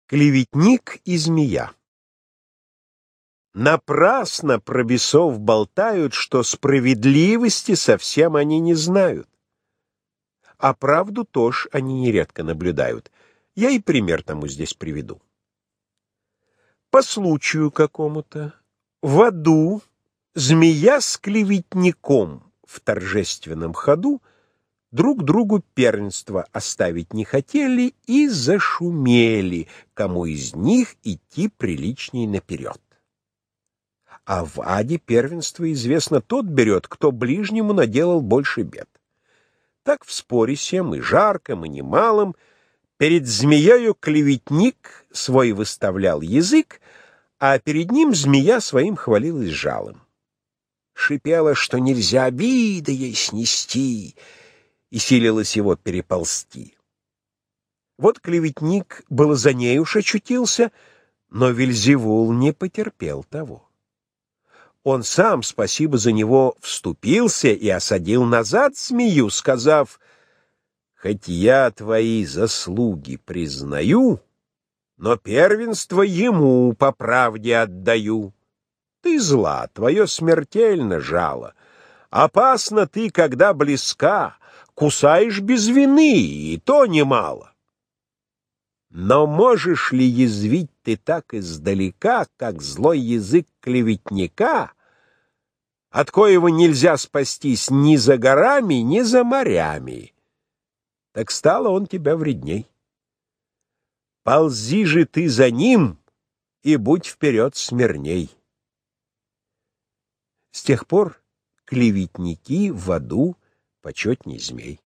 Клеветник и змея. Напрасно про бесов болтают, что справедливости совсем они не знают. А правду тоже они нередко наблюдают. Я и пример тому здесь приведу. По случаю какому-то в аду змея с клеветником в торжественном ходу друг другу первенство оставить не хотели и зашумели, кому из них идти приличней наперед. А в аде первенство, известно, тот берет, кто ближнему наделал больше бед. Так в споре сем и жарком, и немалом перед змеёю клеветник свой выставлял язык, а перед ним змея своим хвалилась жалом. Шипела, что нельзя обиды ей снести, и силилась его переползти. Вот клеветник было за ней уж очутился, но Вельзевул не потерпел того. Он сам, спасибо за него, вступился и осадил назад змею, сказав: «Хоть я твои заслуги признаю, но первенство ему по правде отдаю. Ты зла, твое смертельно жало. Опасно ты, когда близка, кусаешь без вины, и то немало. Но можешь ли язвить ты так издалека, как злой язык клеветника, от коего нельзя спастись ни за горами, ни за морями? Так стало он тебя вредней. Ползи же ты за ним и будь вперед смирней». С тех пор клеветники в аду почетней змей.